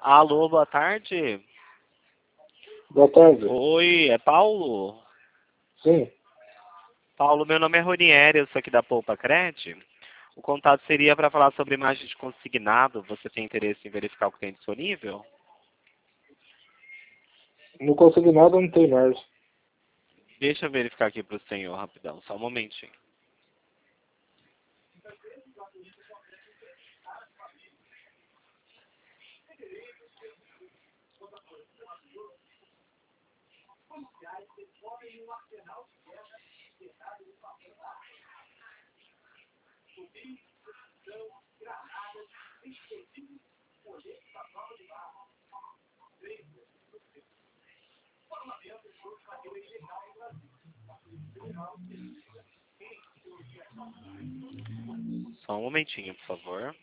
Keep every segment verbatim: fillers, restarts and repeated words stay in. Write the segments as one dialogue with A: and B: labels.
A: Alô, boa tarde.
B: Boa tarde.
A: Oi, é Paulo?
B: Sim.
A: Paulo, meu nome é Ronieri, eu sou aqui da Poupa Cred. O contato seria para falar sobre imagem de consignado. Você tem interesse em verificar o que tem disponível?
B: No consignado não tem mais.
A: Deixa eu verificar aqui para o senhor rapidão, só um momentinho. Só um momentinho, por favor.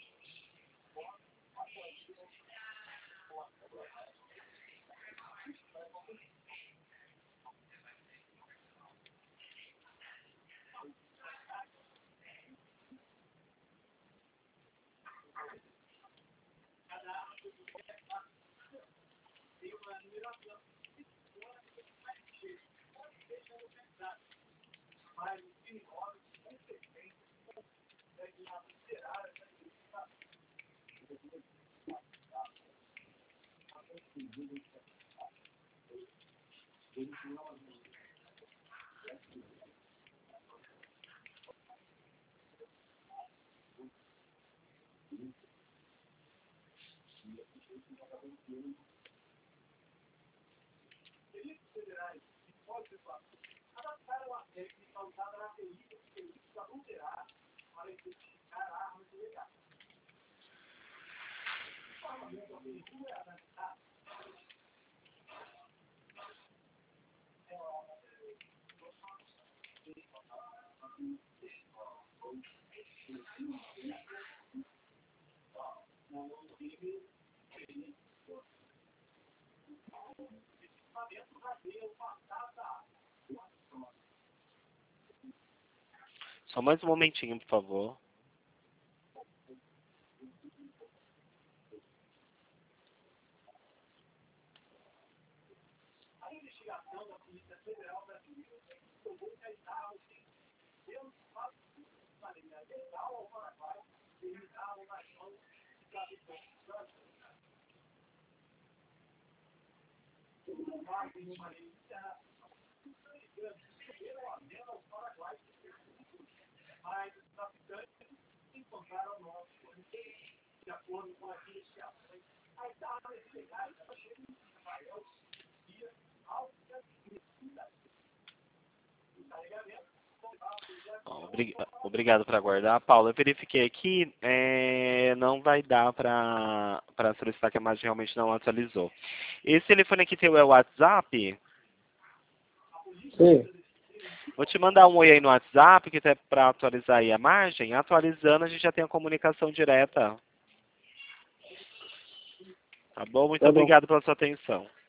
A: Só mais um momentinho, por favor. Obri- Obrigado por aguardar. Paulo, eu verifiquei aqui, é, não vai dar para para solicitar que a imagem realmente não atualizou. Esse telefone aqui teu é o WhatsApp?
B: Sim.
A: Vou te mandar um oi aí no WhatsApp, que é para atualizar aí a margem. Atualizando, a gente já tem a comunicação direta. Tá bom? Muito
B: Tá bom.
A: obrigado pela sua atenção.